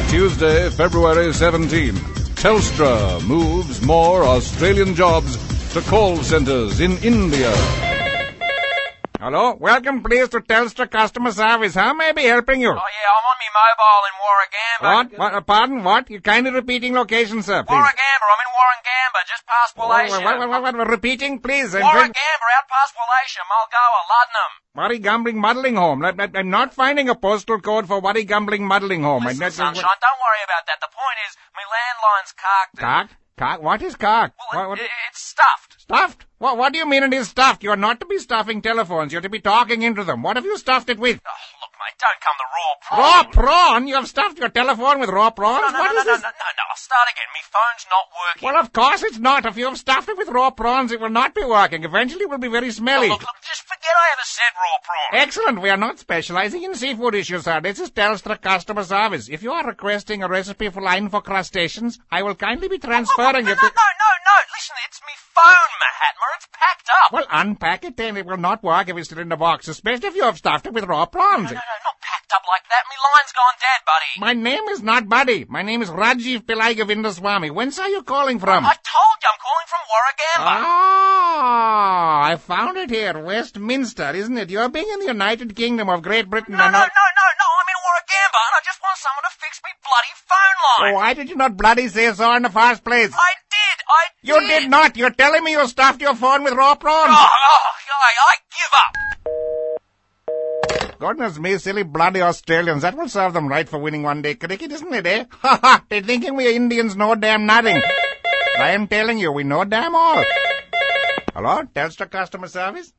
Tuesday, February 17. Telstra moves more Australian jobs to call centres in India. Hello, welcome please to Telstra customer service. How may I be helping you? Oh yeah, I'm on me mobile in Warragamba. What? Pardon? What? You're kindly repeating location, sir, please. Warragamba, I'm in Warragamba, just past Wallachia. What? Repeating, please. Warragamba, out past Wallachia, Mulgoa, Luddenham. Warragamba Muddling Home. I'm not finding a postal code for Warragamba Muddling Home. Listen, sunshine, don't worry about that. The point is, my landline's carked. Cark? What is cark? Well, it's stuffed. Stuffed? What do you mean it is stuffed? You are not to be stuffing telephones. You're to be talking into them. What have you stuffed it with? Oh, look, mate, don't come the raw prawn. Raw prawn? You have stuffed your telephone with raw prawns? No, I'll start again. Me phone's not working. Well, of course it's not. If you have stuffed it with raw prawns, it will not be working. Eventually it will be very smelly. Look, just forget I ever said raw prawn. Excellent. We are not specializing in seafood issues, sir. This is Telstra customer service. If you are requesting a recipe for line for crustaceans, I will kindly be transferring it to... No. Listen, it's me phone, Mahatma. It's packed up. Well, unpack it then. It will not work if it's still in the box, especially if you have stuffed it with raw prawns. No, not packed up like that. Me line's gone dead, buddy. My name is not Buddy. My name is Rajiv Pillai Govindaswamy. Whence are you calling from? I told you I'm calling from Warragamba. Ah, I found it here. Westminster, isn't it? You're being in the United Kingdom of Great Britain. No. I'm in Warragamba, and I just want someone to fix me bloody phone line. Oh, why did you not bloody say so in the first place? I did. You did not. You're telling me you stuffed your phone with raw prawns. I give up. Goodness me, silly bloody Australians. That will serve them right for winning one-day cricket, isn't it, eh? Ha ha! They're thinking we Indians know damn nothing. I am telling you, we know damn all. Hello, Telstra customer service?